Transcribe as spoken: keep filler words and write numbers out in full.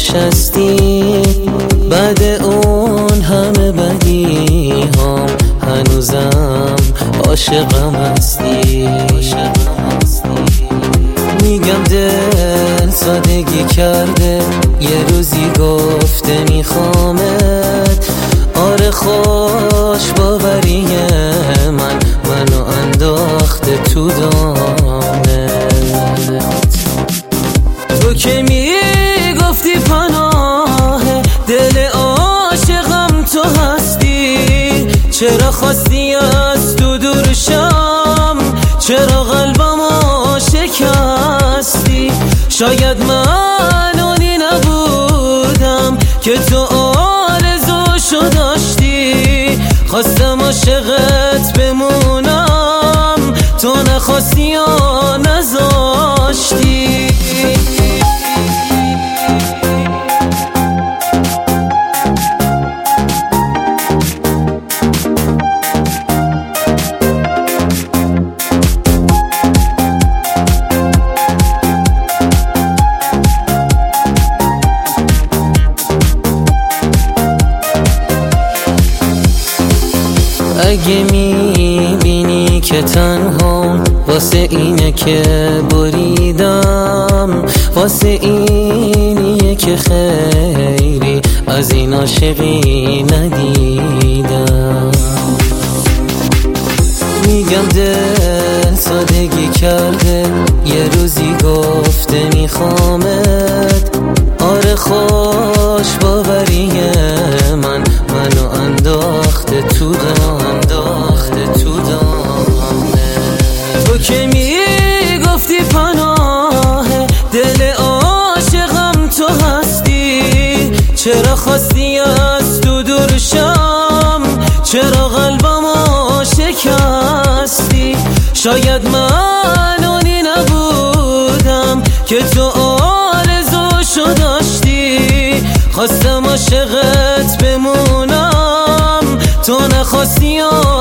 نشستی بعد اون همه بدی هم هنوزم عاشقم هستی. میگم دل سادگی کرده یه روزی گفته میخوامت، آره خوش باوریه من منو انداخته تو دامت. تو که میگفتی پناه دل عاشقم تو هستی، چرا خواستی از تو دور شم، چرا قلبمو شکستی؟ شاید من اونی نبودم که تو آرزوشو داشتی، خواستم عاشقت بمونم تو نخواستی یا نذاشتی. اگه میبینی که تنها واسه اینه که بریدم، واسه اینیه که خیری از این عاشقی ندیدم. میگم دل سادگی کرده یه روزی گفته میخوامت، آره خوش باوریه من منو انداخته تو دام انداخته تو دامه. تو که میگفتی پناه دل عاشقم تو هستی، چرا خواستی از تو دور شم، چرا قلبمو شکستی؟ شاید من اونی نبودم که تو آرزوشو داشتی، خواستم عاشقت بمونم تو نخواستی یا